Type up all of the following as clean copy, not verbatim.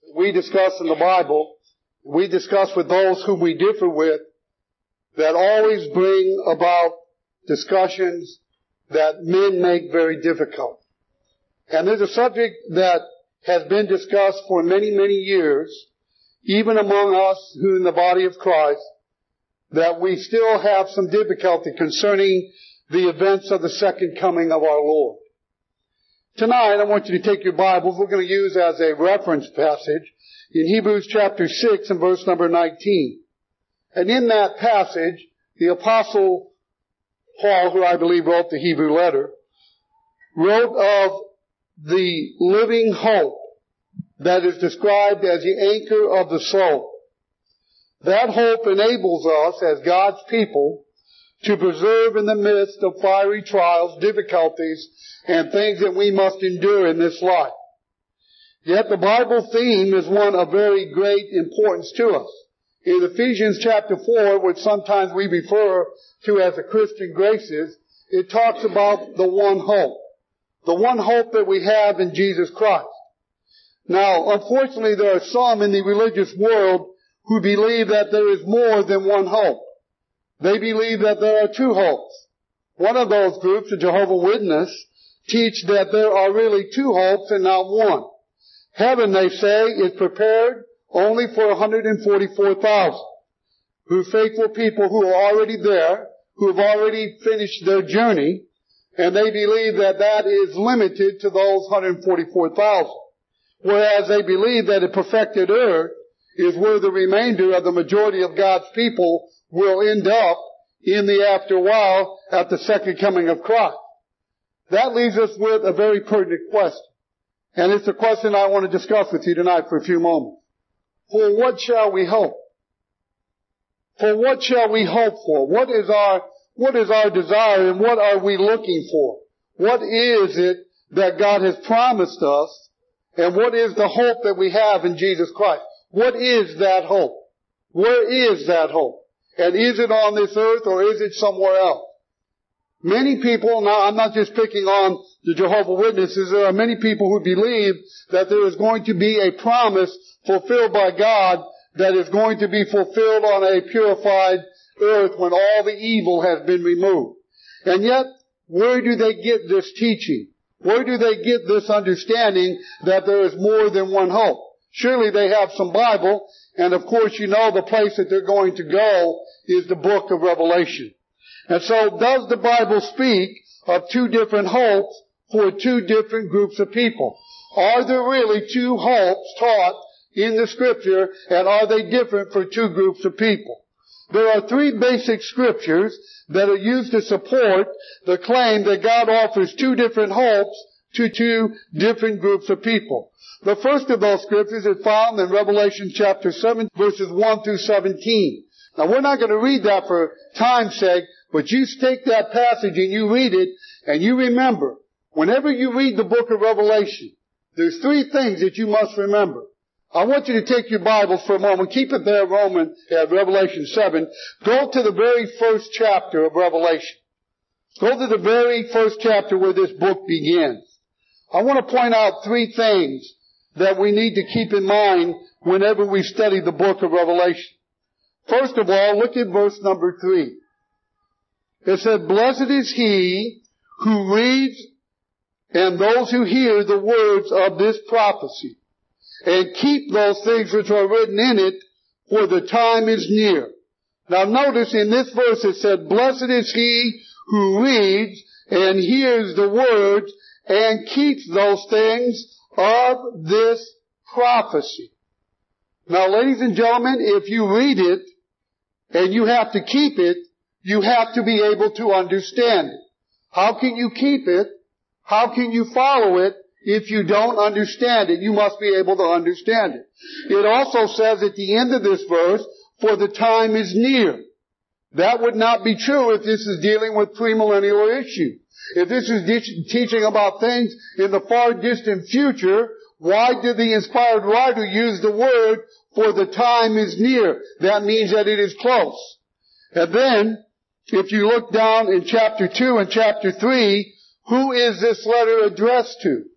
we discuss in the Bible, we discuss with those whom we differ with, that always bring about discussions that men make very difficult. And there's a subject that has been discussed for many, many years, even among us who in the body of Christ, that we still have some difficulty concerning the events of the second coming of our Lord. Tonight, I want you to take your Bibles. We're going to use as a reference passage in Hebrews chapter 6 and verse number 19. And in that passage, the Apostle Paul, who I believe wrote the Hebrew letter, wrote of the living hope that is described as the anchor of the soul. That hope enables us as God's people to preserve in the midst of fiery trials, difficulties, and things that we must endure in this life. Yet the Bible theme is one of very great importance to us. In Ephesians chapter 4, which sometimes we refer to as the Christian graces, it talks about the one hope. The one hope that we have in Jesus Christ. Now, unfortunately, there are some in the religious world who believe that there is more than one hope. They believe that there are two hopes. One of those groups, the Jehovah's Witnesses, teach that there are really two hopes and not one. Heaven, they say, is prepared only for 144,000, who faithful people who are already there, who have already finished their journey, and they believe that that is limited to those 144,000. Whereas they believe that a perfected earth is where the remainder of the majority of God's people will end up in the afterwhile at the second coming of Christ. That leaves us with a very pertinent question. And it's a question I want to discuss with you tonight for a few moments. For what shall we hope? For what shall we hope for? What is our desire and what are we looking for? What is it that God has promised us? And what is the hope that we have in Jesus Christ? What is that hope? Where is that hope? And is it on this earth or is it somewhere else? Many people, now I'm not just picking on the Jehovah's Witnesses, there are many people who believe that there is going to be a promise fulfilled by God that is going to be fulfilled on a purified earth when all the evil has been removed. And yet, where do they get this teaching? Where do they get this understanding that there is more than one hope? Surely they have some Bible, and of course you know the place that they're going to go is the book of Revelation. And so does the Bible speak of two different hopes for two different groups of people? Are there really two hopes taught in the Scripture, and are they different for two groups of people? There are three basic scriptures that are used to support the claim that God offers two different hopes to two different groups of people. The first of those scriptures is found in Revelation chapter 7, verses 1 through 17. Now we're not going to read that for time's sake, but you take that passage and you read it, and you remember, whenever you read the book of Revelation, there's three things that you must remember. I want you to take your Bibles for a moment. Keep it there, Revelation 7. Go to the very first chapter of Revelation. Go to the very first chapter where this book begins. I want to point out three things that we need to keep in mind whenever we study the book of Revelation. First of all, look at verse number 3. It said, "Blessed is he who reads and those who hear the words of this prophecy, and keep those things which are written in it, for the time is near." Now notice in this verse it said, "Blessed is he who reads and hears the words and keeps those things of this prophecy." Now ladies and gentlemen, if you read it and you have to keep it, you have to be able to understand it. How can you keep it? How can you follow it? If you don't understand it, you must be able to understand it. It also says at the end of this verse, "For the time is near." That would not be true if this is dealing with premillennial issue. If this is teaching about things in the far distant future, why did the inspired writer use the word, "For the time is near"? That means that it is close. And then, if you look down in chapter 2 and chapter 3, who is this letter addressed to?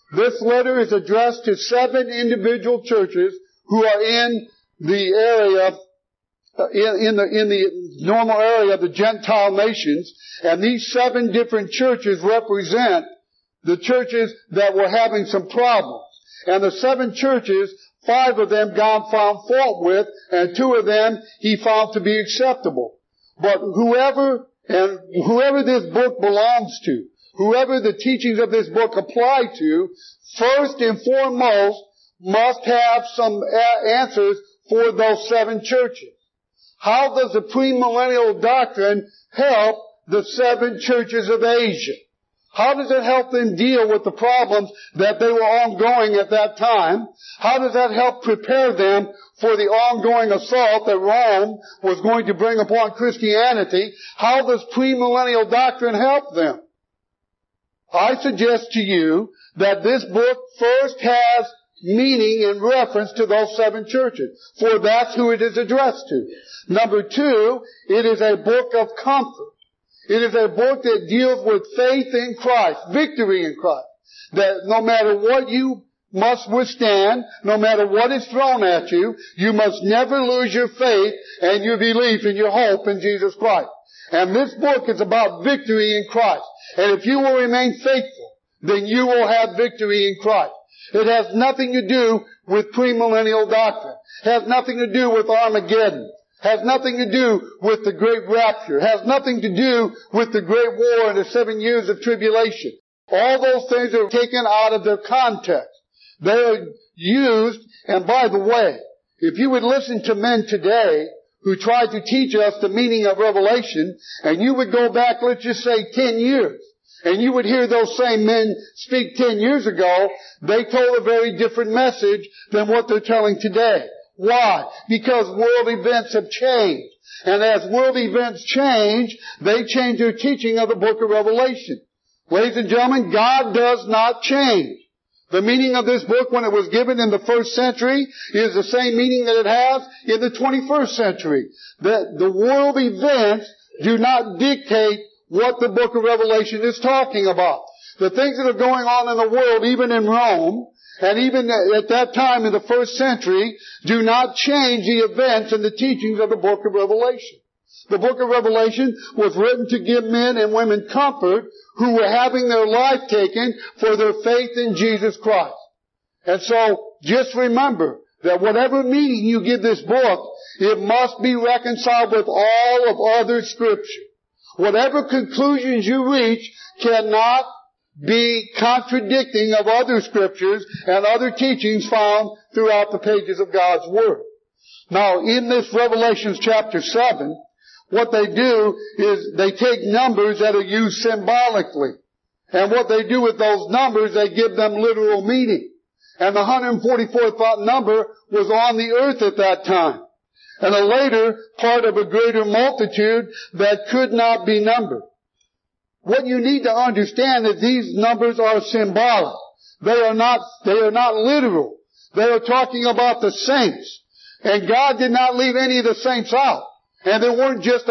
This letter is addressed to 7 individual churches who are in the area, in the normal area of the Gentile nations. And these 7 different churches represent the churches that were having some problems. And the 7 churches, 5 of them God found fault with, and 2 of them He found to be acceptable. But whoever this book belongs to, whoever the teachings of this book apply to, first and foremost must have some answers for those 7 churches. How does the premillennial doctrine help the 7 churches of Asia? How does it help them deal with the problems that they were ongoing at that time? How does that help prepare them for the ongoing assault that Rome was going to bring upon Christianity? How does premillennial doctrine help them? I suggest to you that this book first has meaning in reference to those 7 churches, for that's who it is addressed to. Number 2, it is a book of comfort. It is a book that deals with faith in Christ, victory in Christ. That no matter what you must withstand, no matter what is thrown at you, you must never lose your faith and your belief and your hope in Jesus Christ. And this book is about victory in Christ. And if you will remain faithful, then you will have victory in Christ. It has nothing to do with premillennial doctrine. It has nothing to do with Armageddon. Has nothing to do with the great rapture. Has nothing to do with the great war and the 7 years of tribulation. All those things are taken out of their context. They are used, and by the way, if you would listen to men today who try to teach us the meaning of Revelation, and you would go back, let's just say 10 years, and you would hear those same men speak 10 years ago, they told a very different message than what they're telling today. Why? Because world events have changed. And as world events change, they change their teaching of the book of Revelation. Ladies and gentlemen, God does not change. The meaning of this book when it was given in the 1st century is the same meaning that it has in the 21st century. The world events do not dictate what the book of Revelation is talking about. The things that are going on in the world, even in Rome, and even at that time in the 1st century, do not change the events and the teachings of the book of Revelation. The book of Revelation was written to give men and women comfort who were having their life taken for their faith in Jesus Christ. And so, just remember that whatever meaning you give this book, it must be reconciled with all of other Scripture. Whatever conclusions you reach cannot be contradicting of other Scriptures and other teachings found throughout the pages of God's Word. Now, in this Revelation chapter 7, what they do is they take numbers that are used symbolically. And what they do with those numbers, they give them literal meaning. And the 144th number was on the earth at that time. And a later part of a greater multitude that could not be numbered. What you need to understand is these numbers are symbolic. They are not literal. They are talking about the saints. And God did not leave any of the saints out. And there weren't just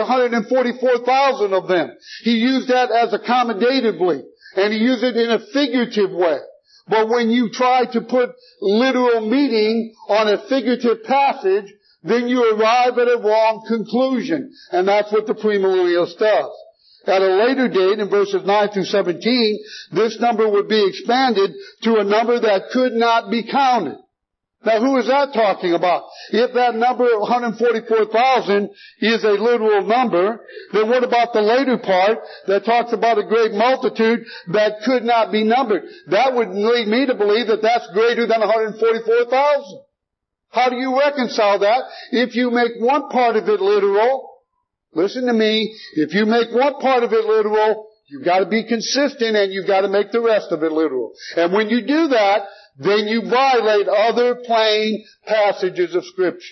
144,000 of them. He used that as accommodatively. And He used it in a figurative way. But when you try to put literal meaning on a figurative passage, then you arrive at a wrong conclusion. And that's what the premillennialist does. At a later date, in verses 9 through 17, this number would be expanded to a number that could not be counted. Now, who is that talking about? If that number of 144,000 is a literal number, then what about the later part that talks about a great multitude that could not be numbered? That would lead me to believe that that's greater than 144,000. How do you reconcile that? If you make one part of it literal, listen to me, if you make one part of it literal, you've got to be consistent and you've got to make the rest of it literal. And when you do that, then you violate other plain passages of Scripture.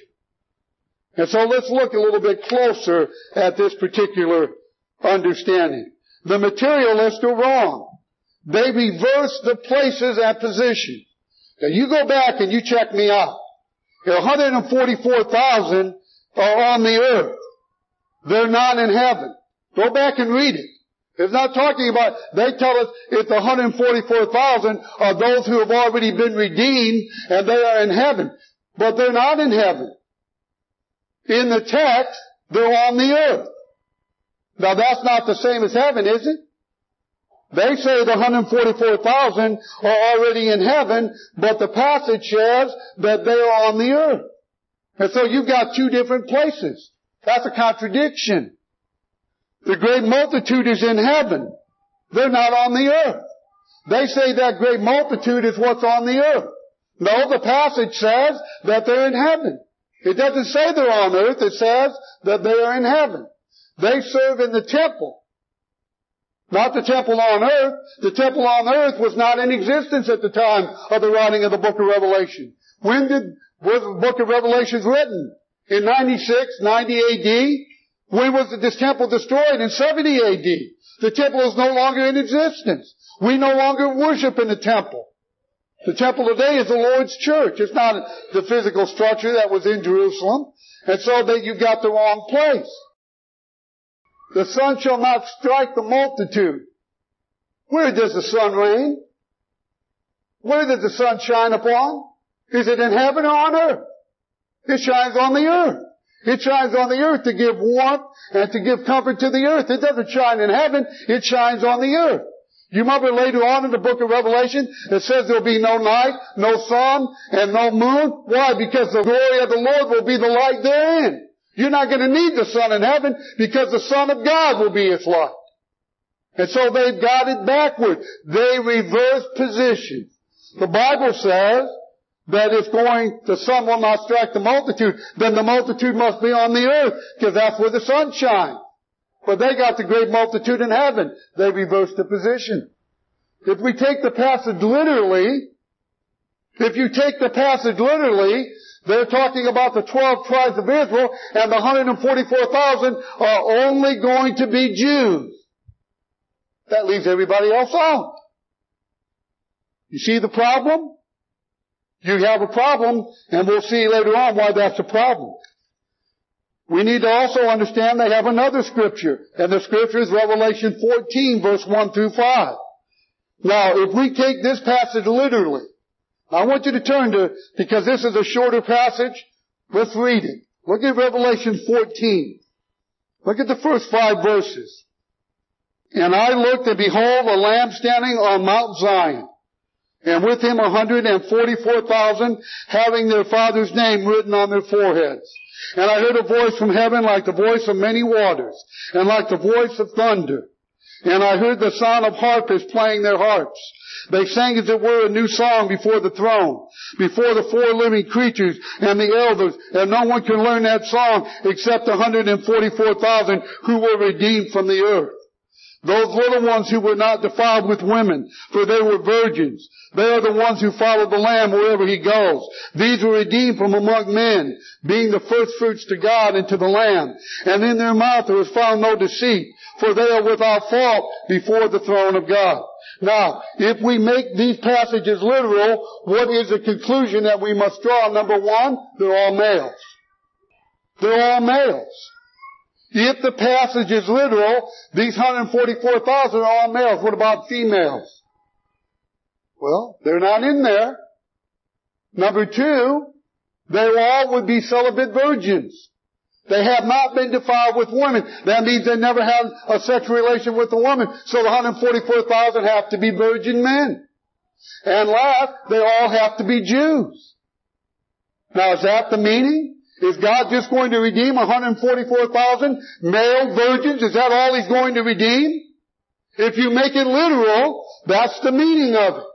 And so let's look a little bit closer at this particular understanding. The materialists are wrong. They reverse the places and positions. Now you go back and you check me out. 144,000 are on the earth. They're not in heaven. Go back and read it. It's not talking about, they tell us it's 144,000 of those who have already been redeemed and they are in heaven. But they're not in heaven. In the text, they're on the earth. Now that's not the same as heaven, is it? They say the 144,000 are already in heaven, but the passage says that they are on the earth. And so you've got two different places. That's a contradiction. The great multitude is in heaven. They're not on the earth. They say that great multitude is what's on the earth. No, the passage says that they're in heaven. It doesn't say they're on earth. It says that they are in heaven. They serve in the temple. Not the temple on earth. The temple on earth was not in existence at the time of the writing of the book of Revelation. When was the book of Revelation written? In 96, 90 AD? When was this temple destroyed? In 70 AD. The temple is no longer in existence. We no longer worship in the temple. The temple today is the Lord's church. It's not the physical structure that was in Jerusalem. And so that you've got the wrong place. The sun shall not strike the multitude. Where does the sun reign? Where does the sun shine upon? Is it in heaven or on earth? It shines on the earth. It shines on the earth to give warmth and to give comfort to the earth. It doesn't shine in heaven. It shines on the earth. You remember later on in the book of Revelation, it says there'll be no night, no sun, and no moon. Why? Because the glory of the Lord will be the light therein. You're not going to need the sun in heaven because the Son of God will be its light. And so they've got it backward. They reverse position. The Bible says that the sun will not strike the multitude, then the multitude must be on the earth, because that's where the sun shines. But they got the great multitude in heaven. They reversed the position. If we take the passage literally, they're talking about the 12 tribes of Israel, and the 144,000 are only going to be Jews. That leaves everybody else out. You see the problem? You have a problem, and we'll see later on why that's a problem. We need to also understand they have another scripture, and the scripture is Revelation 14, verse 1 through 5. Now, if we take this passage literally, I want you to turn to, because this is a shorter passage, let's read it. Look at Revelation 14. Look at the first 5 verses. And I looked, and behold, a Lamb standing on Mount Zion, and with him 144,000, having their Father's name written on their foreheads. And I heard a voice from heaven like the voice of many waters, and like the voice of thunder. And I heard the sound of harpists playing their harps. They sang as it were a new song before the throne, before the 4 living creatures and the elders, and no one can learn that song except 144,000 who were redeemed from the earth. Those little ones who were not defiled with women, for they were virgins. They are the ones who follow the Lamb wherever he goes. These were redeemed from among men, being the first fruits to God and to the Lamb. And in their mouth there was found no deceit, for they are without fault before the throne of God. Now, if we make these passages literal, what is the conclusion that we must draw? Number 1, they're all males. They're all males. If the passage is literal, these 144,000 are all males. What about females? Well, they're not in there. Number 2, they all would be celibate virgins. They have not been defiled with women. That means they never had a sexual relation with a woman. So the 144,000 have to be virgin men. And last, they all have to be Jews. Now, is that the meaning? Is God just going to redeem 144,000 male virgins? Is that all He's going to redeem? If you make it literal, that's the meaning of it.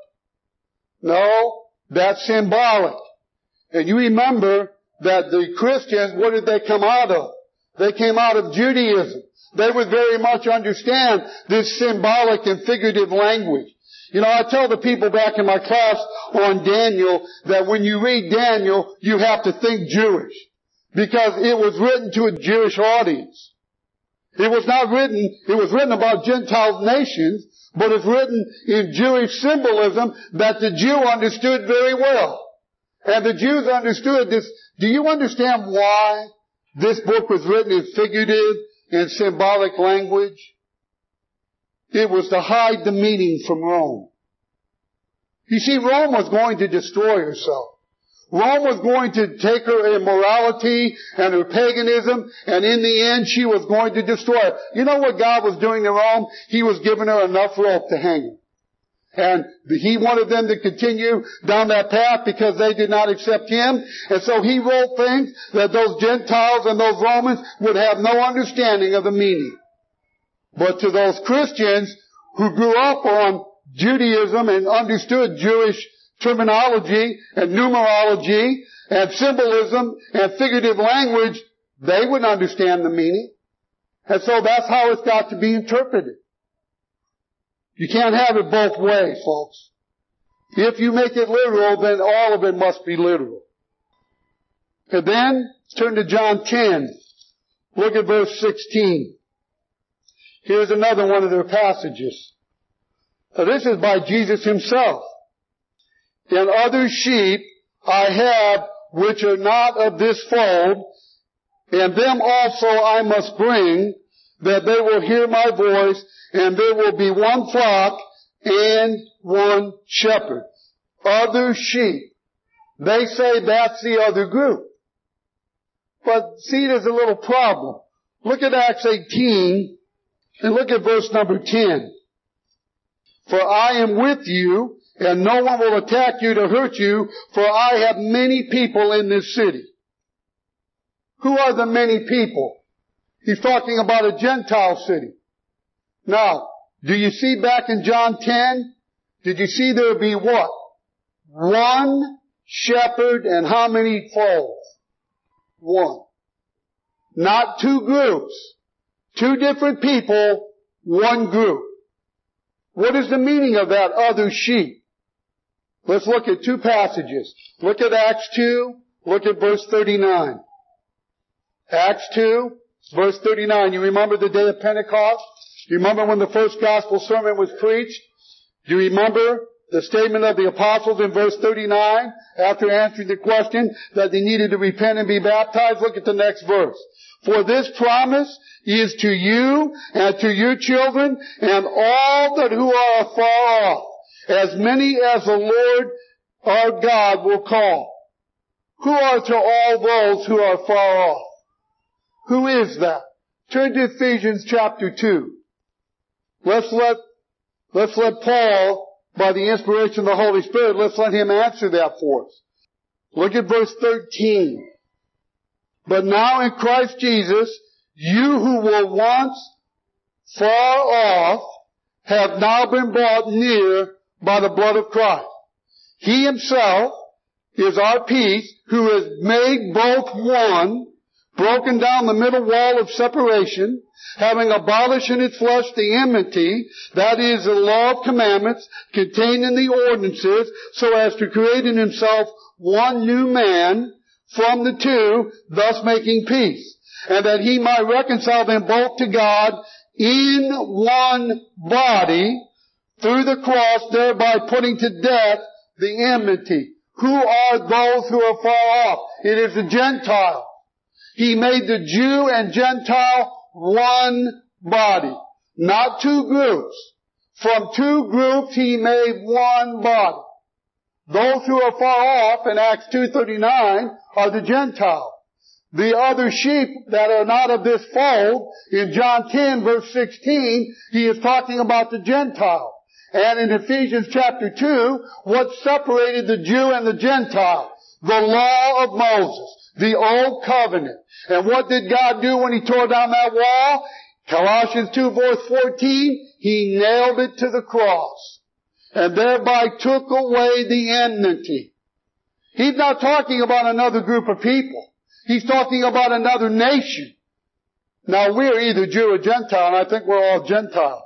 No, that's symbolic. And you remember that the Christians, what did they come out of? They came out of Judaism. They would very much understand this symbolic and figurative language. You know, I tell the people back in my class on Daniel that when you read Daniel, you have to think Jewish. Because it was written to a Jewish audience. It was written about Gentile nations, but it's written in Jewish symbolism that the Jew understood very well. And the Jews understood this. Do you understand why this book was written in figurative and symbolic language? It was to hide the meaning from Rome. You see, Rome was going to destroy herself. Rome was going to take her immorality and her paganism, and in the end she was going to destroy her. You know what God was doing to Rome? He was giving her enough rope to hang her. And He wanted them to continue down that path because they did not accept Him. And so He wrote things that those Gentiles and those Romans would have no understanding of the meaning. But to those Christians who grew up on Judaism and understood Jewish terminology and numerology and symbolism and figurative language, they would understand the meaning. And so that's how it's got to be interpreted. You can't have it both ways, folks. If you make it literal, then all of it must be literal. And then, turn to John 10. Look at verse 16. Here's another one of their passages. Now, this is by Jesus Himself. And other sheep I have which are not of this fold, and them also I must bring, that they will hear my voice, and there will be one flock and one shepherd. Other sheep. They say that's the other group. But see, there's a little problem. Look at Acts 18, and look at verse number 10. For I am with you, and no one will attack you to hurt you, for I have many people in this city. Who are the many people? He's talking about a Gentile city. Now, do you see back in John 10? Did you see there would be what? One shepherd and how many folds? One. Not two groups. Two different people, one group. What is the meaning of that other sheep? Let's look at two passages. Look at Acts 2. Look at verse 39. Acts 2, verse 39. You remember the day of Pentecost? Do you remember when the first gospel sermon was preached? Do you remember the statement of the apostles in verse 39 after answering the question that they needed to repent and be baptized? Look at the next verse. For this promise is to you and to your children and all that who are afar off, as many as the Lord our God will call. Who are to all those who are far off? Who is that? Turn to Ephesians chapter 2. Let's let Paul, by the inspiration of the Holy Spirit, let's let him answer that for us. Look at verse 13. But now in Christ Jesus, you who were once far off have now been brought near by the blood of Christ. He Himself is our peace, who has made both one, broken down the middle wall of separation, having abolished in its flesh the enmity, that is the law of commandments contained in the ordinances, so as to create in Himself one new man from the two, thus making peace, and that He might reconcile them both to God in one body through the cross, thereby putting to death the enmity. Who are those who are far off? It is the Gentile. He made the Jew and Gentile one body, not two groups. From two groups He made one body. Those who are far off in Acts 2:39 are the Gentiles. The other sheep that are not of this fold, in John 10 verse 16, He is talking about the Gentiles. And in Ephesians chapter 2, what separated the Jew and the Gentile? The law of Moses, the old covenant. And what did God do when He tore down that wall? Colossians 2 verse 14, He nailed it to the cross and thereby took away the enmity. He's not talking about another group of people. He's talking about another nation. Now we're either Jew or Gentile, and I think we're all Gentiles.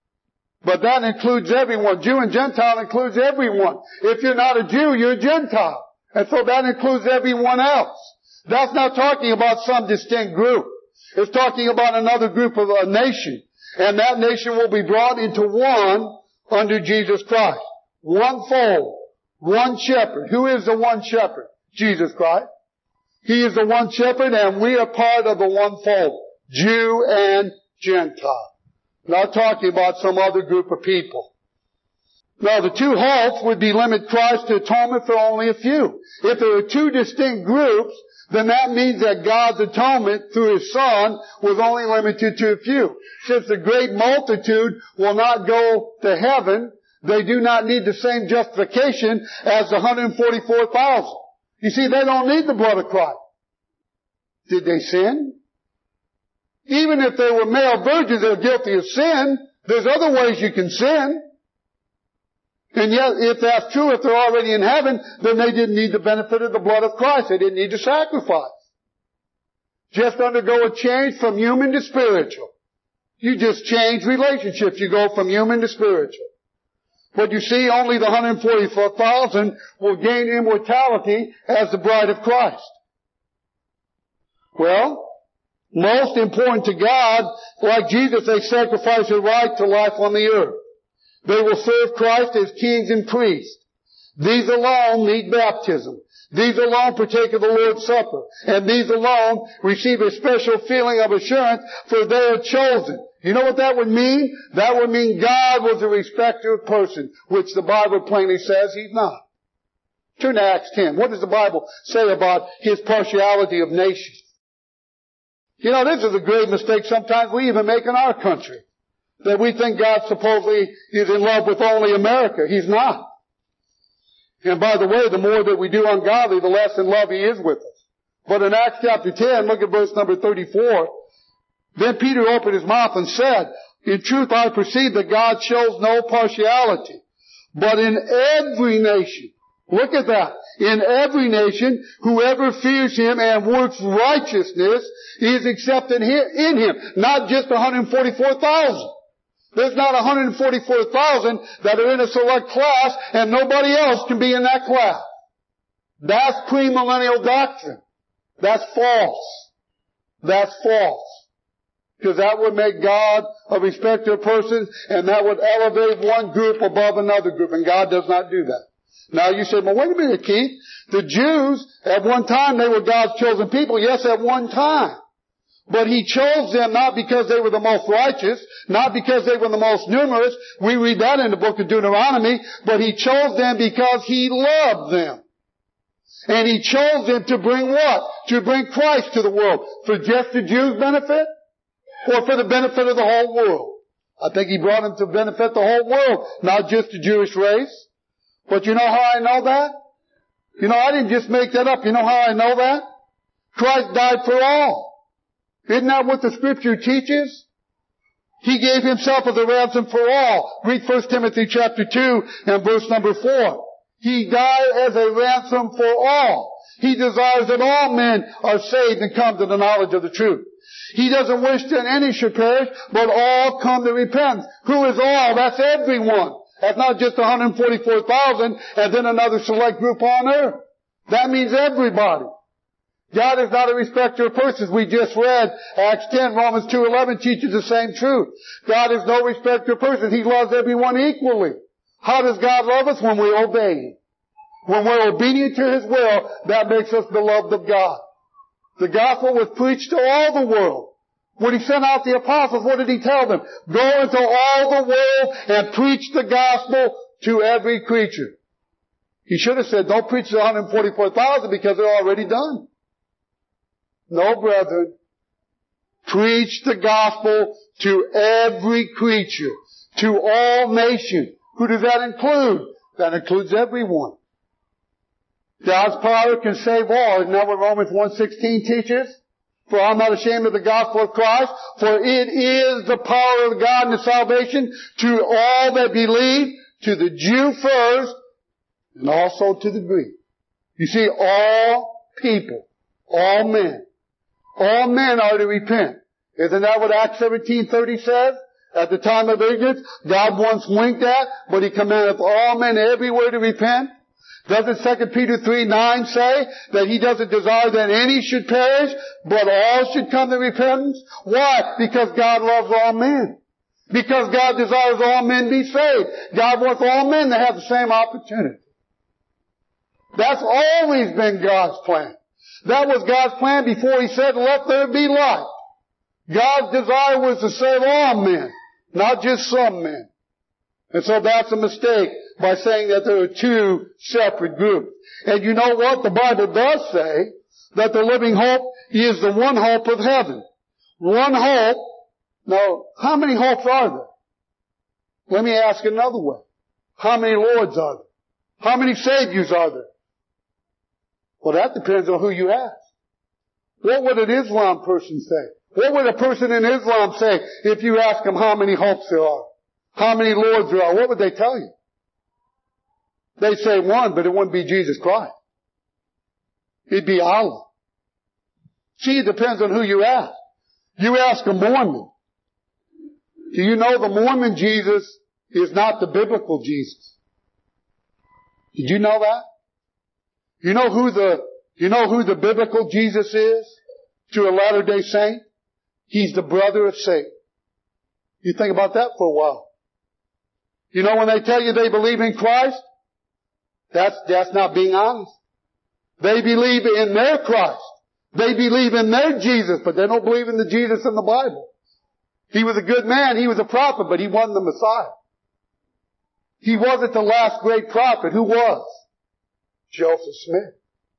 But that includes everyone. Jew and Gentile includes everyone. If you're not a Jew, you're a Gentile. And so that includes everyone else. That's not talking about some distinct group. It's talking about another group of a nation. And that nation will be brought into one under Jesus Christ. One fold. One shepherd. Who is the one shepherd? Jesus Christ. He is the one shepherd, and we are part of the one fold. Jew and Gentile. Not talking about some other group of people. Now, the two halts would be limit Christ to atonement for only a few. If there are two distinct groups, then that means that God's atonement through His Son was only limited to a few. Since the great multitude will not go to heaven, they do not need the same justification as the 144,000. You see, they don't need the blood of Christ. Did they sin? Even if they were male virgins that are guilty of sin, there's other ways you can sin. And yet, if that's true, if they're already in heaven, then they didn't need the benefit of the blood of Christ. They didn't need to sacrifice. Just undergo a change from human to spiritual. You just change relationships. You go from human to spiritual. But you see, only the 144,000 will gain immortality as the bride of Christ. Well, most important to God, like Jesus, they sacrifice their right to life on the earth. They will serve Christ as kings and priests. These alone need baptism. These alone partake of the Lord's Supper. And these alone receive a special feeling of assurance, for they are chosen. You know what that would mean? That would mean God was a respecter of person, which the Bible plainly says He's not. Turn to Acts 10. What does the Bible say about His partiality of nations? You know, this is a great mistake sometimes we even make in our country. That we think God supposedly is in love with only America. He's not. And by the way, the more that we do ungodly, the less in love He is with us. But in Acts chapter 10, look at verse number 34. Then Peter opened his mouth and said, in truth I perceive that God shows no partiality, but in every nation, look at that, in every nation, whoever fears Him and works righteousness is accepted in Him. Not just 144,000. There's not 144,000 that are in a select class and nobody else can be in that class. That's premillennial doctrine. That's false. That's false. Because that would make God a respecter of persons, and that would elevate one group above another group, and God does not do that. Now you say, well, wait a minute, Keith. The Jews, at one time, they were God's chosen people. Yes, at one time. But He chose them not because they were the most righteous, not because they were the most numerous. We read that in the book of Deuteronomy. But He chose them because He loved them. And He chose them to bring what? To bring Christ to the world. For just the Jews' benefit? Or for the benefit of the whole world? I think He brought them to benefit the whole world, not just the Jewish race. But you know how I know that? You know, I didn't just make that up. You know how I know that? Christ died for all. Isn't that what the Scripture teaches? He gave Himself as a ransom for all. Read 1 Timothy chapter 2 and verse number 4. He died as a ransom for all. He desires that all men are saved and come to the knowledge of the truth. He doesn't wish that any should perish, but all come to repentance. Who is all? That's everyone. That's not just 144,000 and then another select group on earth. That means everybody. God is not a respecter of persons. We just read Acts 10, Romans 2:11 teaches the same truth. God is no respecter of persons. He loves everyone equally. How does God love us? When we obey Him. When we're obedient to His will, that makes us beloved of God. The gospel was preached to all the world. When He sent out the apostles, what did He tell them? Go into all the world and preach the gospel to every creature. He should have said, don't preach to 144,000 because they're already done. No, brethren. Preach the gospel to every creature, to all nations. Who does that include? That includes everyone. God's power can save all. Isn't that what Romans 1:16 teaches? For I'm not ashamed of the gospel of Christ, for it is the power of God and salvation to all that believe, to the Jew first, and also to the Greek. You see, all people, all men are to repent. Isn't that what Acts 17:30 says? At the time of ignorance, God once winked at, but He commandeth all men everywhere to repent. Doesn't 2 Peter 3:9 say that He doesn't desire that any should perish, but all should come to repentance? Why? Because God loves all men. Because God desires all men be saved. God wants all men to have the same opportunity. That's always been God's plan. That was God's plan before He said, let there be light. God's desire was to save all men. Not just some men. And so that's a mistake by saying that there are two separate groups. And you know what? The Bible does say that the living hope is the one hope of heaven. One hope. Now, how many hopes are there? Let me ask it another way. How many Lords are there? How many Saviors are there? Well, that depends on who you ask. What would an Islam person say? What would a person in Islam say if you ask them how many hopes there are? How many Lords there are? What would they tell you? They'd say one, but it wouldn't be Jesus Christ. It'd be Allah. See, it depends on who you ask. You ask a Mormon. Do you know the Mormon Jesus is not the biblical Jesus? Did you know that? You know who the biblical Jesus is to a Latter-day Saint? He's the brother of Satan. You think about that for a while. You know when they tell you they believe in Christ, that's not being honest. They believe in their Christ. They believe in their Jesus, but they don't believe in the Jesus in the Bible. He was a good man, he was a prophet, but he wasn't the Messiah. He wasn't the last great prophet. Who was? Joseph Smith.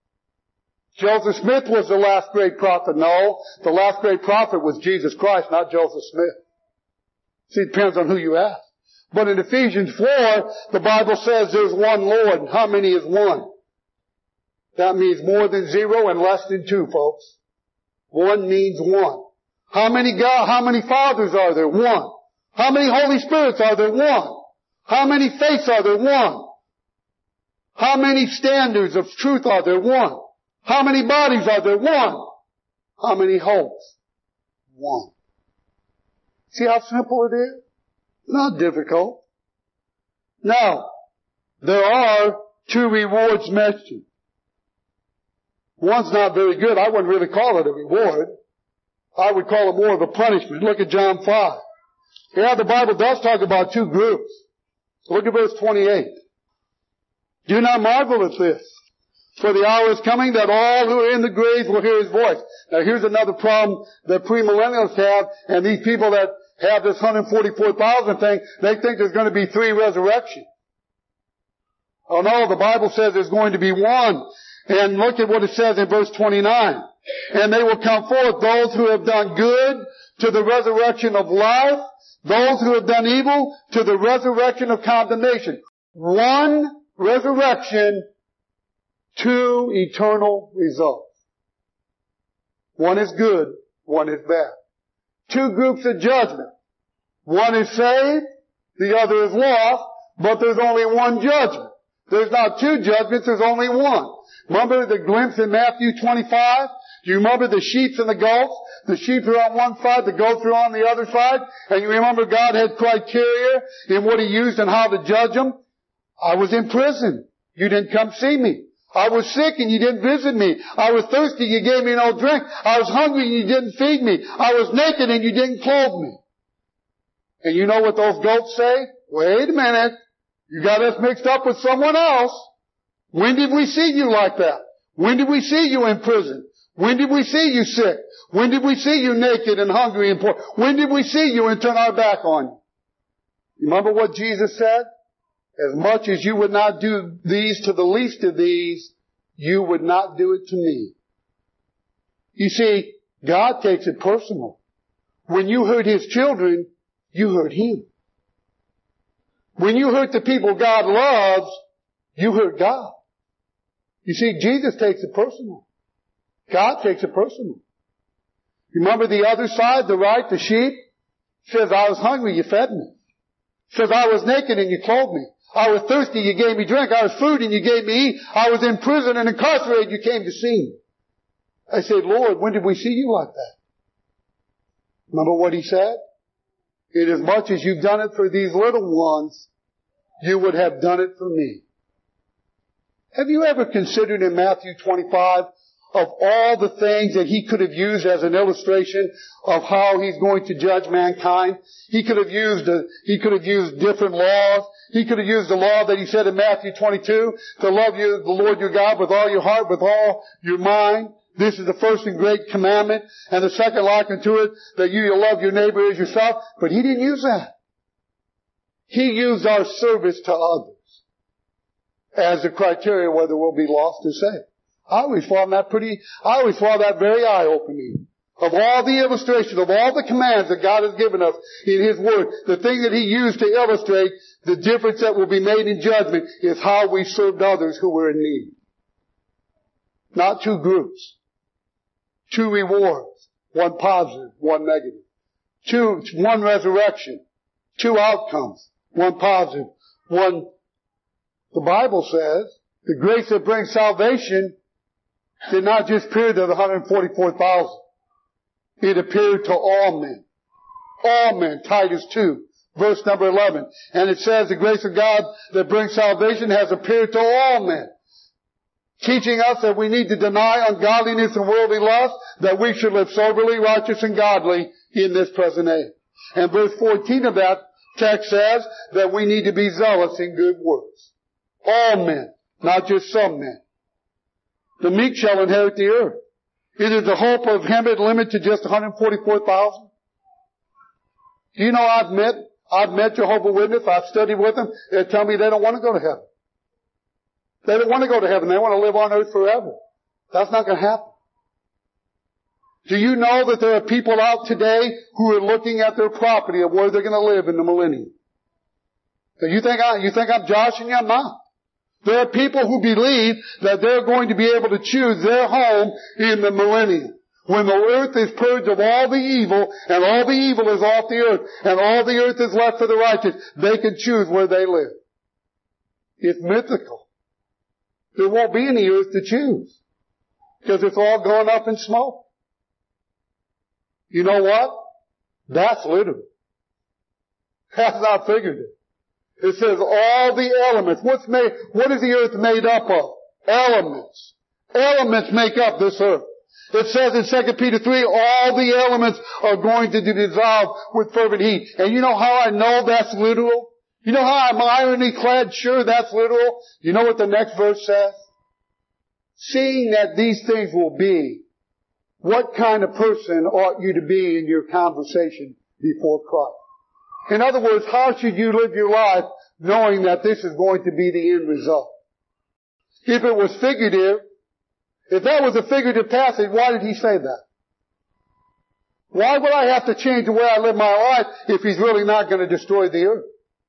Joseph Smith was the last great prophet. No, the last great prophet was Jesus Christ, not Joseph Smith. See, it depends on who you ask. But in Ephesians 4, the Bible says there's one Lord. How many is one? That means more than zero and less than two, folks. One means one. How many fathers are there? One. How many Holy Spirits are there? One. How many faiths are there? One. How many standards of truth are there? One. How many bodies are there? One. How many hopes? One. See how simple it is? Not difficult. Now, there are two rewards mentioned. One's not very good. I wouldn't really call it a reward. I would call it more of a punishment. Look at John 5. Yeah, the Bible does talk about two groups. Look at verse 28. Do not marvel at this, for the hour is coming that all who are in the graves will hear his voice. Now here's another problem that premillennialists have, and these people that have this 144,000 thing, they think there's going to be three resurrections. Oh no, the Bible says there's going to be one. And look at what it says in verse 29. And they will come forth, those who have done good to the resurrection of life, those who have done evil to the resurrection of condemnation. One resurrection, two eternal results. One is good, one is bad. Two groups of judgment. One is saved, the other is lost, but there's only one judgment. There's not two judgments, there's only one. Remember the glimpse in Matthew 25? Do you remember the sheep and the goats? The sheep are on one side, the goats are on the other side. And you remember God had criteria in what He used and how to judge them? I was in prison. You didn't come see me. I was sick and you didn't visit me. I was thirsty, you gave me no drink. I was hungry and you didn't feed me. I was naked and you didn't clothe me. And you know what those goats say? Wait a minute. You got us mixed up with someone else. When did we see you like that? When did we see you in prison? When did we see you sick? When did we see you naked and hungry and poor? When did we see you and turn our back on you? You remember what Jesus said? As much as you would not do these to the least of these, you would not do it to me. You see, God takes it personal. When you hurt His children, you hurt Him. When you hurt the people God loves, you hurt God. You see, Jesus takes it personal. God takes it personal. You remember the other side, the right, the sheep? Says, I was hungry, you fed me. Says, I was naked and you clothed me. I was thirsty, you gave me drink. I was food and you gave me eat. I was in prison and incarcerated, you came to see me. I said, Lord, when did we see you like that? Remember what He said? Inasmuch as you've done it for these little ones, you would have done it for me. Have you ever considered in Matthew 25 of all the things that He could have used as an illustration of how He's going to judge mankind? He could have used different laws. He could have used the law that He said in Matthew 22 to love you, the Lord your God, with all your heart, with all your mind. This is the first and great commandment, and the second like unto it, that you love your neighbor as yourself. But He didn't use that. He used our service to others as the criteria whether we'll be lost or saved. I always found that very eye-opening. Of all the illustrations, of all the commands that God has given us in His Word, the thing that He used to illustrate the difference that will be made in judgment is how we served others who were in need. Not two groups. Two rewards. One positive, one negative. One resurrection. Two outcomes. One positive, one. The Bible says the grace that brings salvation did not just appear to the 144,000. It appeared to all men. All men. Titus 2, verse number 11. And it says the grace of God that brings salvation has appeared to all men, teaching us that we need to deny ungodliness and worldly lust, that we should live soberly, righteous, and godly in this present age. And verse 14 of that text says that we need to be zealous in good works. All men, not just some men. The meek shall inherit the earth. Is the hope of heaven limited to just 144,000? Do you know I've met Jehovah's Witnesses, I've studied with them, they tell me they don't want to go to heaven. They don't want to go to heaven, they want to live on earth forever. That's not going to happen. Do you know that there are people out today who are looking at their property of where they're going to live in the millennium? You think I'm joshing you? I'm not. There are people who believe that they're going to be able to choose their home in the millennium. When the earth is purged of all the evil, and all the evil is off the earth, and all the earth is left for the righteous, they can choose where they live. It's mythical. There won't be any earth to choose, because it's all gone up in smoke. You know what? That's literal. That's not figurative. It says all the elements. What is the earth made up of? Elements. Elements make up this earth. It says in 2 Peter 3, all the elements are going to dissolve with fervent heat. And you know how I know that's literal? You know how I'm irony-clad sure that's literal? You know what the next verse says? Seeing that these things will be, what kind of person ought you to be in your conversation before Christ? In other words, how should you live your life knowing that this is going to be the end result? If it was figurative, if that was a figurative passage, why did he say that? Why would I have to change the way I live my life if He's really not going to destroy the earth?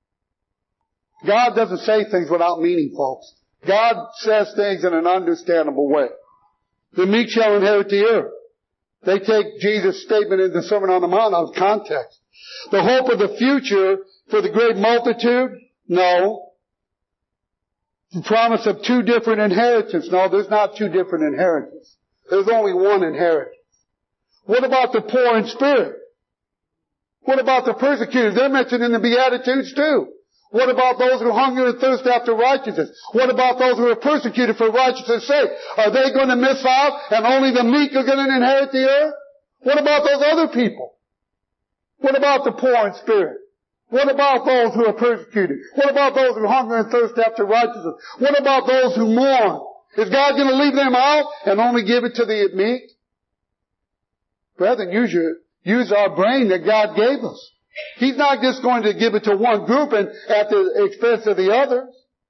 God doesn't say things without meaning, folks. God says things in an understandable way. The meek shall inherit the earth. They take Jesus' statement in the Sermon on the Mount out of context. The hope of the future for the great multitude? No. The promise of two different inheritances? No, there's not two different inheritances. There's only one inheritance. What about the poor in spirit? What about the persecuted? They're mentioned in the Beatitudes too. What about those who hunger and thirst after righteousness? What about those who are persecuted for righteousness' sake? Are they going to miss out and only the meek are going to inherit the earth? What about those other people? What about the poor in spirit? What about those who are persecuted? What about those who hunger and thirst after righteousness? What about those who mourn? Is God going to leave them out and only give it to the meek? Brethren, use our brain that God gave us. He's not just going to give it to one group and at the expense of the others.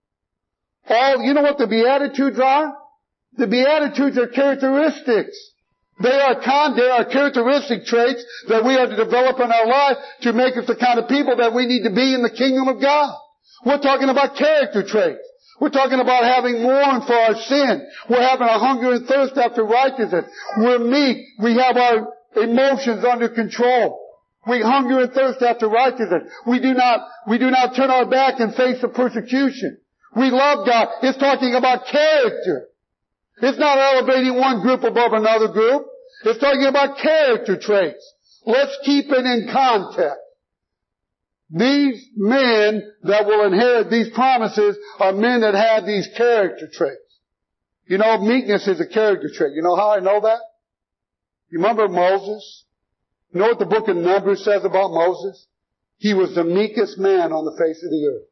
You know what the Beatitudes are? The Beatitudes are characteristics. They are characteristic traits that we have to develop in our life to make us the kind of people that we need to be in the kingdom of God. We're talking about character traits. We're talking about having mourned for our sin. We're having a hunger and thirst after righteousness. We're meek. We have our emotions under control. We hunger and thirst after righteousness. We do not turn our back and face the persecution. We love God. It's talking about character. It's not elevating one group above another group. It's talking about character traits. Let's keep it in context. These men that will inherit these promises are men that have these character traits. You know, meekness is a character trait. You know how I know that? You remember Moses? You know what the book of Numbers says about Moses? He was the meekest man on the face of the earth.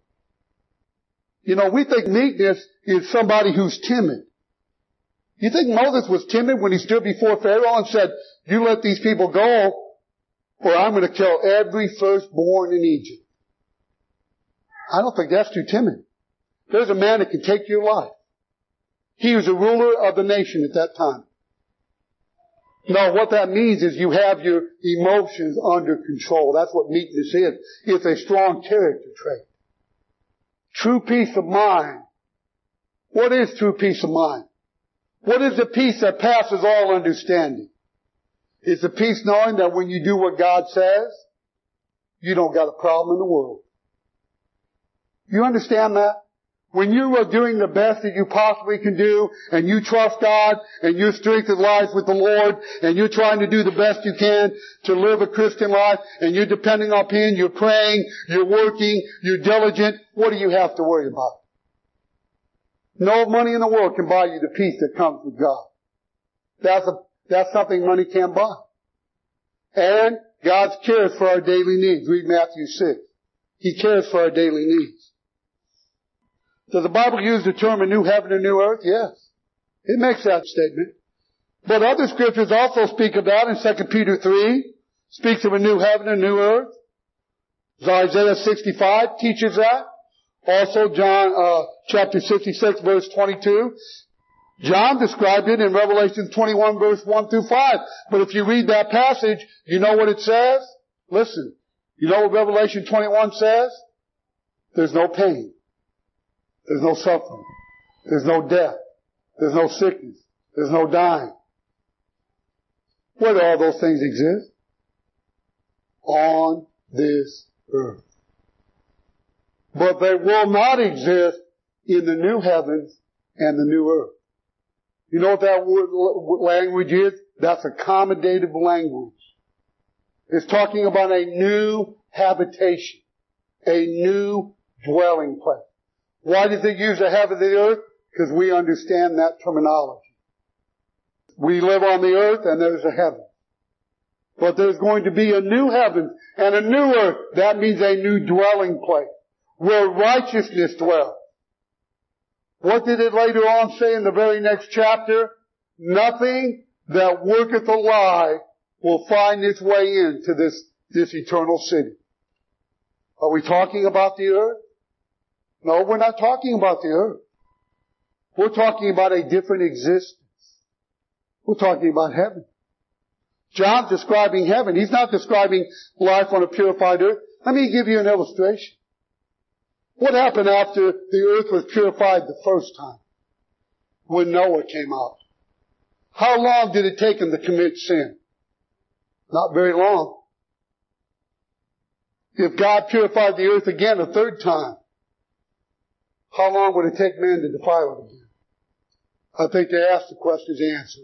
You know, we think meekness is somebody who's timid. You think Moses was timid when he stood before Pharaoh and said, you let these people go or I'm going to kill every firstborn in Egypt? I don't think that's too timid. There's a man that can take your life. He was a ruler of the nation at that time. No, what that means is you have your emotions under control. That's what meekness is. It's a strong character trait. True peace of mind. What is true peace of mind? What is the peace that passes all understanding? It's the peace knowing that when you do what God says, you don't got a problem in the world. You understand that? When you are doing the best that you possibly can do, and you trust God, and your strength lies with the Lord, and you're trying to do the best you can to live a Christian life, and you're depending on Him, you're praying, you're working, you're diligent, what do you have to worry about? No money in the world can buy you the peace that comes with God. That's something money can't buy. And God cares for our daily needs. Read Matthew 6. He cares for our daily needs. Does the Bible use the term a new heaven and new earth? Yes. It makes that statement. But other scriptures also speak of that in 2 Peter 3. Speaks of a new heaven and new earth. Isaiah 65 teaches that. Also John, chapter 66 verse 22. John described it in Revelation 21 verse 1 through 5. But if you read that passage, you know what it says? Listen. You know what Revelation 21 says? There's no pain. There's no suffering. There's no death. There's no sickness. There's no dying. Where do all those things exist? On this earth. But they will not exist in the new heavens and the new earth. You know what that language is? That's accommodative language. It's talking about a new habitation. A new dwelling place. Why does it use the heaven and the earth? Because we understand that terminology. We live on the earth and there's a heaven. But there's going to be a new heaven and a new earth. That means a new dwelling place where righteousness dwells. What did it later on say in the very next chapter? Nothing that worketh a lie will find its way into this eternal city. Are we talking about the earth? No, we're not talking about the earth. We're talking about a different existence. We're talking about heaven. John's describing heaven. He's not describing life on a purified earth. Let me give you an illustration. What happened after the earth was purified the first time? When Noah came out. How long did it take him to commit sin? Not very long. If God purified the earth again a third time, how long would it take man to defile it again? I think they asked the question is answered.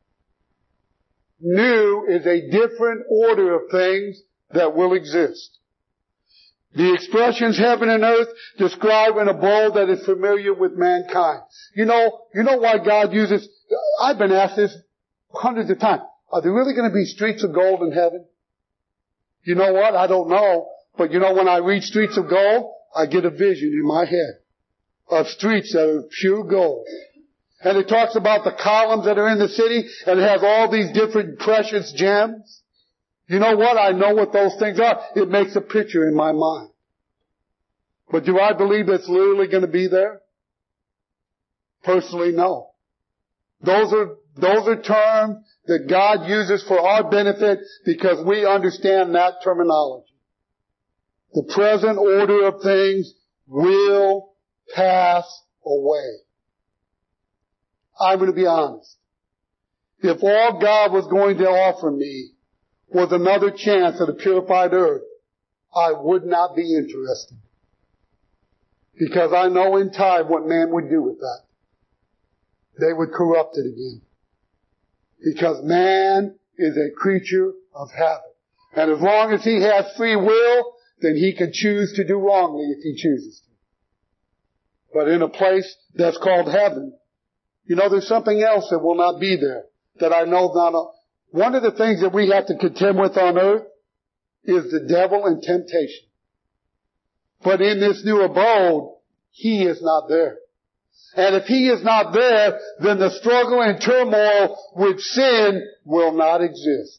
New is a different order of things that will exist. The expressions heaven and earth describe an abode that is familiar with mankind. You know why God uses, I've been asked this hundreds of times. Are there really going to be streets of gold in heaven? You know what? I don't know. But when I read streets of gold, I get a vision in my head of streets that are pure gold. And it talks about the columns that are in the city, and it has all these different precious gems. You know what? I know what those things are. It makes a picture in my mind. But do I believe it's literally going to be there? Personally, no. Those are terms that God uses for our benefit because we understand that terminology. The present order of things will pass away. I'm going to be honest. If all God was going to offer me was another chance at a purified earth, I would not be interested. Because I know in time what man would do with that. They would corrupt it again. Because man is a creature of habit. And as long as he has free will, then he can choose to do wrongly if he chooses to. But in a place that's called heaven, there's something else that will not be there that I know not. One of the things that we have to contend with on earth is the devil and temptation. But in this new abode, he is not there. And if he is not there, then the struggle and turmoil with sin will not exist.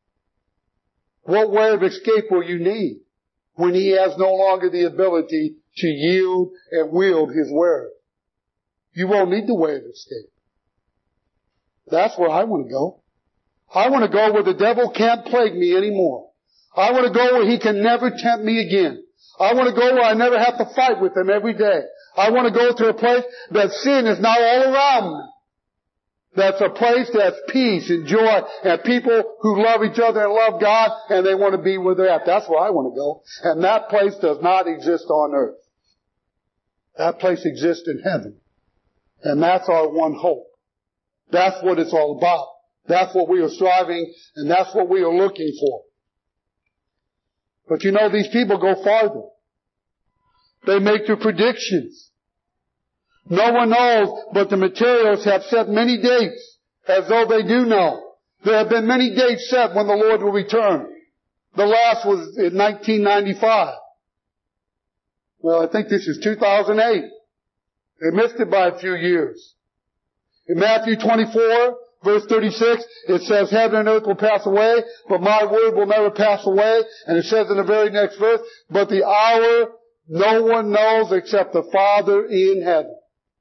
What way of escape will you need when he has no longer the ability to yield and wield His word. You won't need the way of escape. That's where I want to go. I want to go where the devil can't plague me anymore. I want to go where he can never tempt me again. I want to go where I never have to fight with him every day. I want to go to a place that sin is not all around me. That's a place that's peace and joy and people who love each other and love God and they want to be where they're at. That's where I want to go. And that place does not exist on earth. That place exists in heaven. And that's our one hope. That's what it's all about. That's what we are striving and that's what we are looking for. But you know, these people go farther. They make their predictions. No one knows, but the materials have set many dates as though they do know. There have been many dates set when the Lord will return. The last was in 1995. Well, I think this is 2008. They missed it by a few years. In Matthew 24, verse 36, it says, heaven and earth will pass away, but my word will never pass away. And it says in the very next verse, but the hour no one knows except the Father in heaven.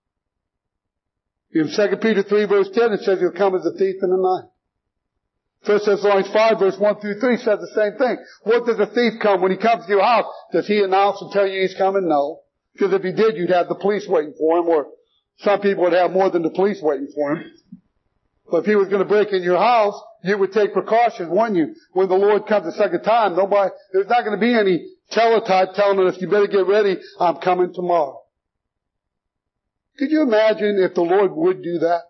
In 2 Peter 3, verse 10, it says he'll come as a thief in the night. 1 Thessalonians 5, verse 1 through 3 says the same thing. What does a thief come? When he comes to your house, does he announce and tell you he's coming? No. Because if he did, you'd have the police waiting for him, or some people would have more than the police waiting for him. But if he was going to break in your house, you would take precautions, wouldn't you? When the Lord comes the second time, there's not going to be any teletype telling us, you better get ready, I'm coming tomorrow. Could you imagine if the Lord would do that?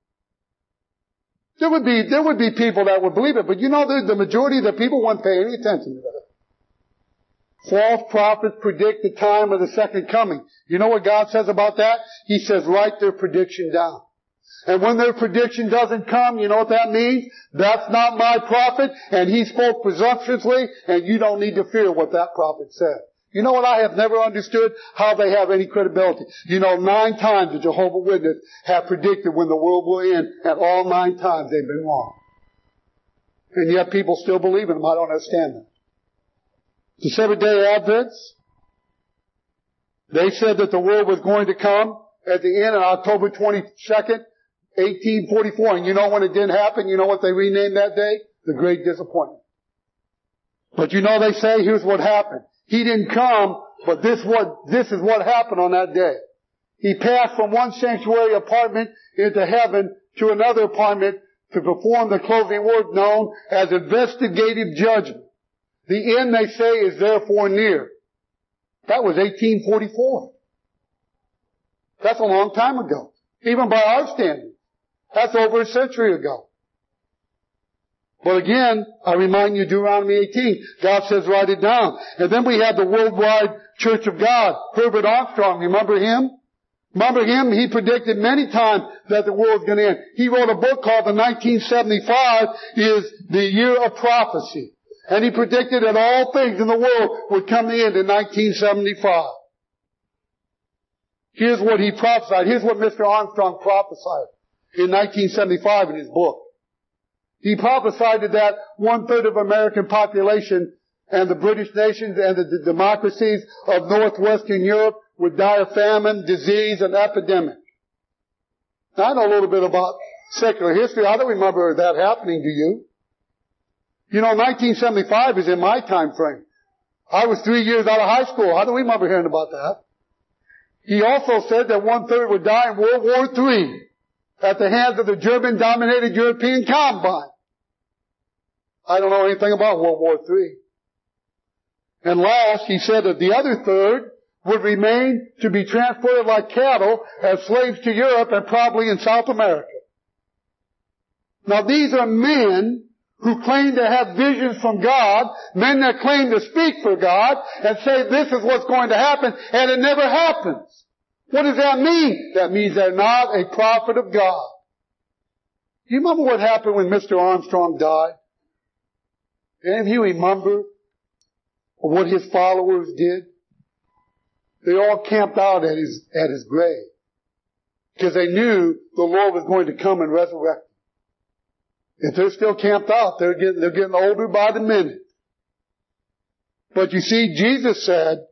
There would be people that would believe it, but you know, the majority of the people wouldn't pay any attention to that. False prophets predict the time of the second coming. You know what God says about that? He says, write their prediction down. And when their prediction doesn't come, you know what that means? That's not my prophet, and he spoke presumptuously, and you don't need to fear what that prophet said. You know what I have never understood? How they have any credibility. You know, 9 times the Jehovah's Witnesses have predicted when the world will end, and all 9 times they've been wrong. And yet people still believe in them. I don't understand that. The Seventh-day Adventists, they said that the world was going to come at the end on October 22nd, 1844. And you know when it didn't happen? You know what they renamed that day? The Great Disappointment. But you know they say, here's what happened. He didn't come, but this is what happened on that day. He passed from one sanctuary apartment into heaven to another apartment to perform the closing work known as investigative judgment. The end, they say, is therefore near. That was 1844. That's a long time ago. Even by our standards. That's over a century ago. But again, I remind you, Deuteronomy 18, God says write it down. And then we have the Worldwide Church of God, Herbert Armstrong, remember him? Remember him? He predicted many times that the world's going to end. He wrote a book called The 1975 is the Year of Prophecy. And he predicted that all things in the world would come to an end in 1975. Here's what he prophesied. Here's what Mr. Armstrong prophesied in 1975 in his book. He prophesied that 1/3 of American population and the British nations and the democracies of northwestern Europe would die of famine, disease, and epidemic. Now, I know a little bit about secular history. I don't remember that happening, do you? You know, 1975 is in my time frame. I was 3 years out of high school. I don't remember hearing about that. He also said that 1/3 would die in World War III at the hands of the German-dominated European combine. I don't know anything about World War III. And last, he said that the other third would remain to be transported like cattle as slaves to Europe and probably in South America. Now these are men who claim to have visions from God, men that claim to speak for God, and say this is what's going to happen, and it never happens. What does that mean? That means they're not a prophet of God. Do you remember what happened when Mr. Armstrong died? Any of you remember what his followers did? They all camped out at his grave because they knew the Lord was going to come and resurrect them. If they're still camped out, they're getting older by the minute. But you see, Jesus said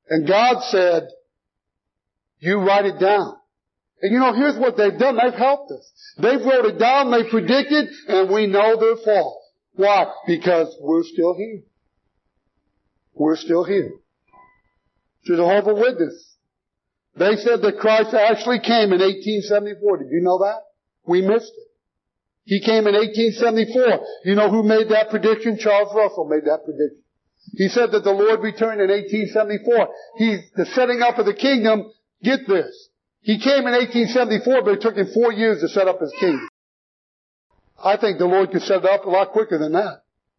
And God said, you write it down. And here's what they've done. They've helped us. They've wrote it down, they predicted, and we know they're false. Why? Because we're still here. We're still here. To Jehovah's Witness, they said that Christ actually came in 1874. Did you know that? We missed it. He came in 1874. You know who made that prediction? Charles Russell made that prediction. He said that the Lord returned in 1874. The setting up of the kingdom, get this. He came in 1874, but it took him 4 years to set up his kingdom. I think the Lord could set it up a lot quicker than that.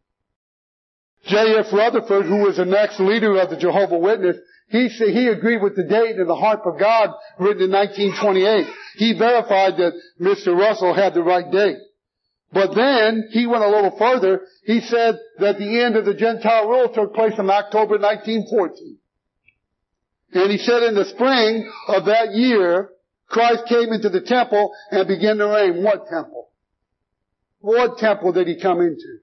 J.F. Rutherford, who was the next leader of the Jehovah's Witness, he agreed with the date in the Harp of God written in 1928. He verified that Mr. Russell had the right date. But then he went a little further. He said that the end of the Gentile rule took place in October 1914. And he said in the spring of that year, Christ came into the temple and began to reign. What temple? What temple did he come into?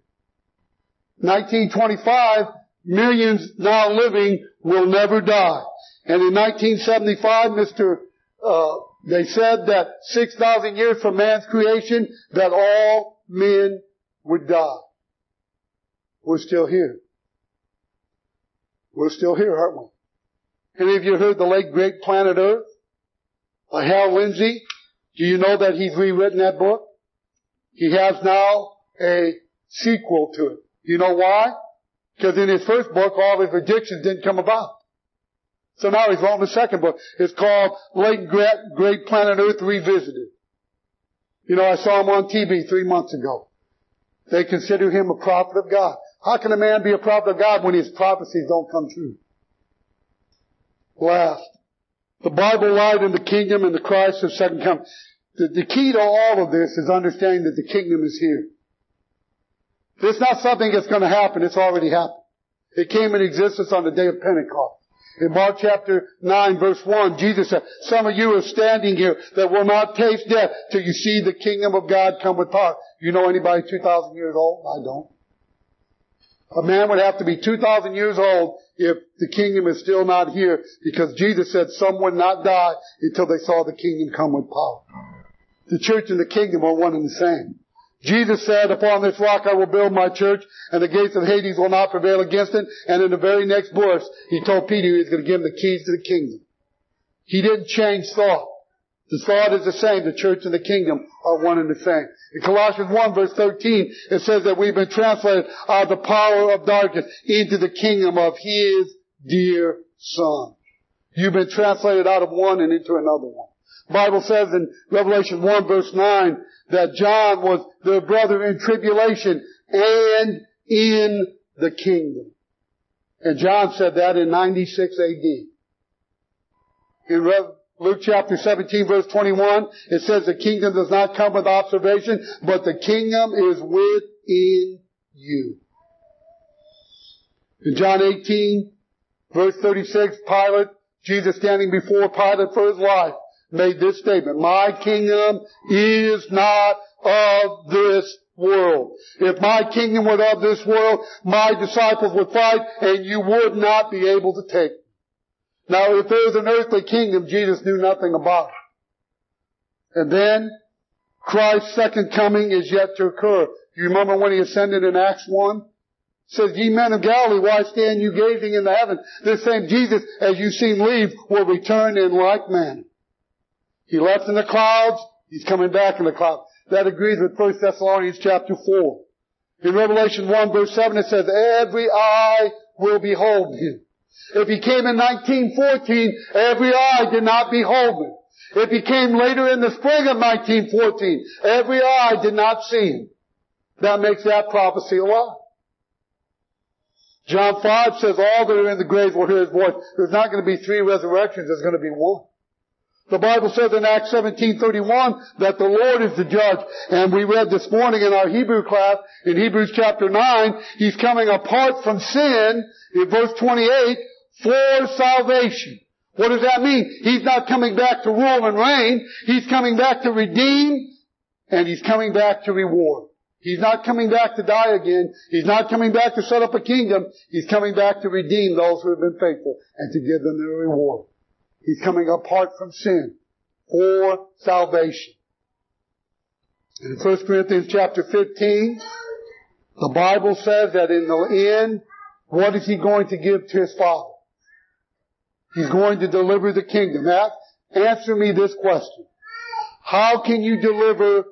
1925, millions now living will never die. And in 1975, they said that 6,000 years from man's creation, that all men would die. We're still here. We're still here, aren't we? Any of you heard the late great Planet Earth? By Hal Lindsey. Do you know that he's rewritten that book? He has now a sequel to it. You know why? Because in his first book, all his predictions didn't come about. So now he's writing the second book. It's called Late Great Planet Earth Revisited. I saw him on TV 3 months ago. They consider him a prophet of God. How can a man be a prophet of God when his prophecies don't come true? Last, the Bible lied in the kingdom and the Christ of second coming. The key to all of this is understanding that the kingdom is here. It's not something that's going to happen. It's already happened. It came in existence on the day of Pentecost. In Mark chapter 9 verse 1, Jesus said, some of you are standing here that will not taste death till you see the kingdom of God come with power. You know anybody 2,000 years old? I don't. A man would have to be 2,000 years old if the kingdom is still not here, because Jesus said some would not die until they saw the kingdom come with power. The church and the kingdom are one and the same. Jesus said, upon this rock I will build my church, and the gates of Hades will not prevail against it. And in the very next verse, he told Peter he was going to give him the keys to the kingdom. He didn't change thought. The thought is the same. The church and the kingdom are one and the same. In Colossians 1 verse 13, it says that we've been translated out of the power of darkness into the kingdom of His dear Son. You've been translated out of one and into another one. The Bible says in Revelation 1 verse 9 that John was their brother in tribulation and in the kingdom. And John said that in 96 AD. In Luke chapter 17 verse 21, it says the kingdom does not come with observation, but the kingdom is within you. In John 18 verse 36, Pilate, Jesus standing before Pilate for his life, made this statement, my kingdom is not of this world. If my kingdom were of this world, my disciples would fight and you would not be able to take it. Now, if there was an earthly kingdom, Jesus knew nothing about it. And then, Christ's second coming is yet to occur. You remember when he ascended in Acts 1? It says, ye men of Galilee, why stand you gazing in the heavens? This same Jesus, as you've seen leave, will return in like manner. He left in the clouds, he's coming back in the clouds. That agrees with 1 Thessalonians chapter 4. In Revelation 1 verse 7 it says, every eye will behold him. If he came in 1914, every eye did not behold him. If he came later in the spring of 1914, every eye did not see him. That makes that prophecy a lie. John 5 says all that are in the grave will hear his voice. There's not going to be 3 resurrections, there's going to be 1. The Bible says in Acts 17:31 that the Lord is the judge. And we read this morning in our Hebrew class, in Hebrews chapter 9, he's coming apart from sin, in verse 28, for salvation. What does that mean? He's not coming back to rule and reign. He's coming back to redeem, and he's coming back to reward. He's not coming back to die again. He's not coming back to set up a kingdom. He's coming back to redeem those who have been faithful and to give them their reward. He's coming apart from sin for salvation. In 1 Corinthians chapter 15, the Bible says that in the end, what is He going to give to His Father? He's going to deliver the kingdom. Answer me this question. How can He deliver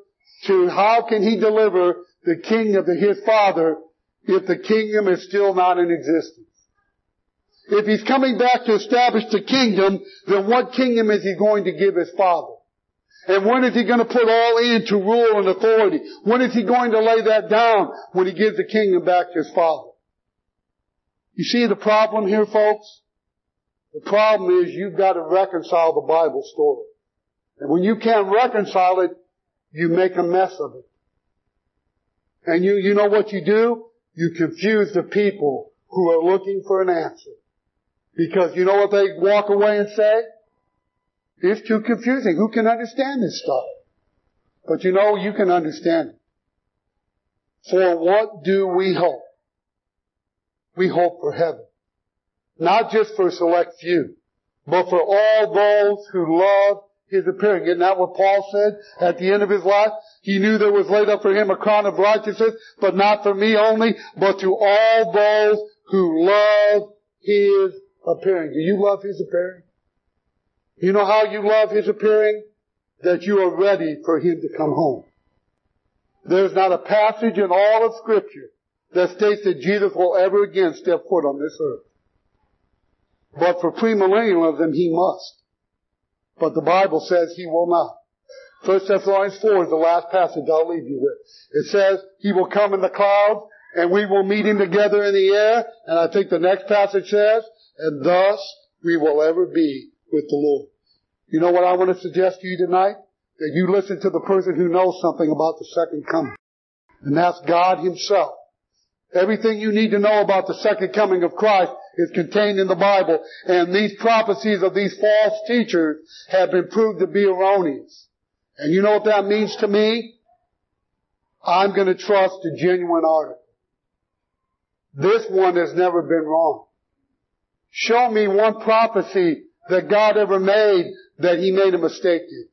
the kingdom to His Father if the kingdom is still not in existence? If He's coming back to establish the kingdom, then what kingdom is He going to give His Father? And when is He going to put all into rule and authority? When is He going to lay that down when He gives the kingdom back to His Father? You see the problem here, folks? The problem is you've got to reconcile the Bible story. And when you can't reconcile it, you make a mess of it. And you know what you do? You confuse the people who are looking for an answer. Because you know what they walk away and say? It's too confusing. Who can understand this stuff? But you know, you can understand it. For what do we hope? We hope for heaven. Not just for a select few, but for all those who love His appearing. Isn't that what Paul said at the end of his life? He knew there was laid up for him a crown of righteousness, but not for me only, but to all those who love His appearing. Do you love His appearing? You know how you love His appearing? That you are ready for Him to come home. There's not a passage in all of Scripture that states that Jesus will ever again step foot on this earth. But for premillennialism, He must. But the Bible says He will not. 1 Thessalonians 4 is the last passage I'll leave you with. It says He will come in the clouds and we will meet Him together in the air. And I think the next passage says, and thus we will ever be with the Lord. You know what I want to suggest to you tonight? That you listen to the person who knows something about the second coming. And that's God Himself. Everything you need to know about the second coming of Christ is contained in the Bible. And these prophecies of these false teachers have been proved to be erroneous. And you know what that means to me? I'm going to trust the genuine article. This one has never been wrong. Show me one prophecy that God ever made that He made a mistake in.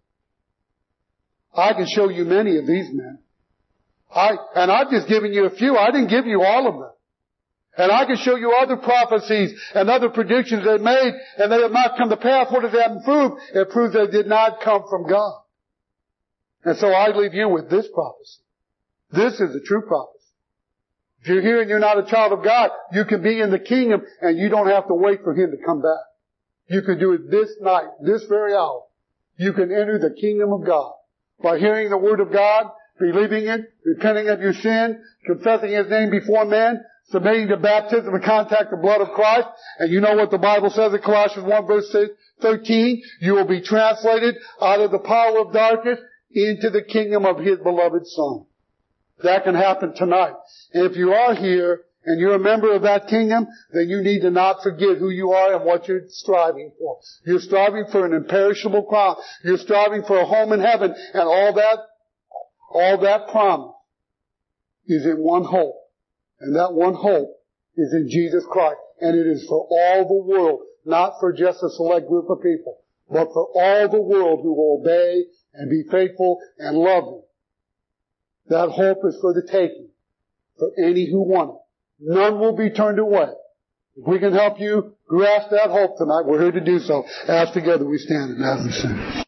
I can show you many of these men. And I've just given you a few. I didn't give you all of them. And I can show you other prophecies and other predictions they made, and they have not come to pass. What does that prove? It proves they did not come from God. And so I leave you with this prophecy. This is the true prophecy. If you're here and you're not a child of God, you can be in the kingdom and you don't have to wait for Him to come back. You can do it this night, this very hour. You can enter the kingdom of God by hearing the Word of God, believing it, repenting of your sin, confessing His name before men, submitting to baptism and contact the blood of Christ. And you know what the Bible says in Colossians 1 verse 13? You will be translated out of the power of darkness into the kingdom of His beloved Son. That can happen tonight. And if you are here and you're a member of that kingdom, then you need to not forget who you are and what you're striving for. You're striving for an imperishable crown. You're striving for a home in heaven. And all that promise is in one hope. And that one hope is in Jesus Christ. And it is for all the world, not for just a select group of people, but for all the world who will obey and be faithful and love Him. That hope is for the taking, for any who want it. None will be turned away. If we can help you grasp that hope tonight, we're here to do so. As together we stand and as we sing.